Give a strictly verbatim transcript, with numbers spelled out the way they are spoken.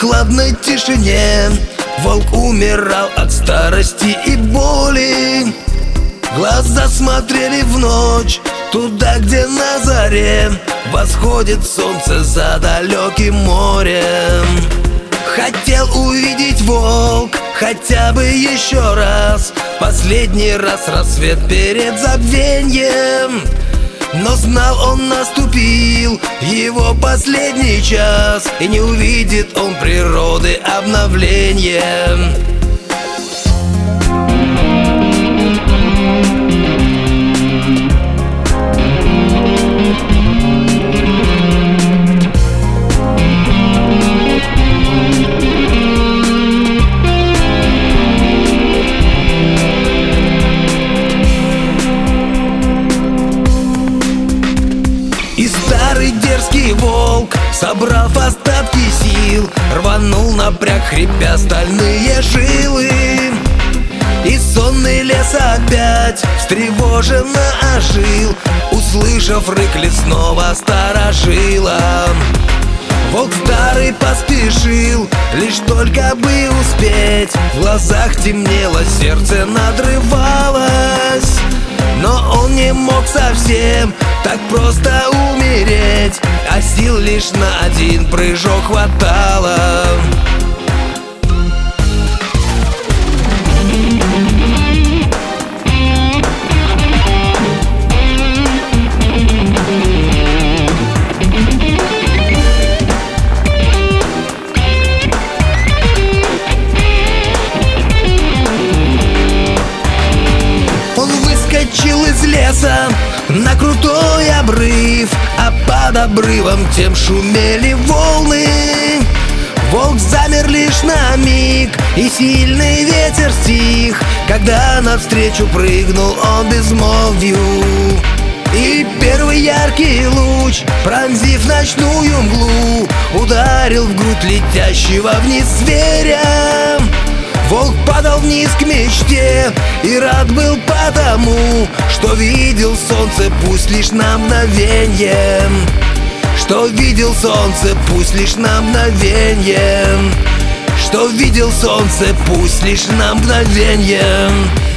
прохладной тишине волк умирал от старости и боли. Глаза смотрели в ночь, туда, где на заре восходит солнце за далеким морем. Хотел увидеть волк хотя бы еще раз, последний раз рассвет перед забвеньем. Но знал он, наступил его последний час, и не увидит он природы обновлением. И старый дерзкий волк, собрав остатки сил, рванул напряг, хрипя стальные жилы. И сонный лес опять встревоженно ожил, услышав рык лесного старожила. Волк старый поспешил, лишь только бы успеть. В глазах темнело, сердце надрывалось. Но он не мог совсем так просто умереть, а сил лишь на один прыжок хватало. Выскочил из леса на крутой обрыв, а под обрывом тем шумели волны. Волк замер лишь на миг, и сильный ветер стих, когда навстречу прыгнул он безмолвию. И первый яркий луч, пронзив ночную мглу, ударил в грудь летящего вниз зверя. Волк падал вниз к мечте и рад был потому, что видел солнце, пусть лишь на мгновенье. Что видел солнце, пусть лишь на мгновенье. Что видел солнце, пусть лишь на мгновенье.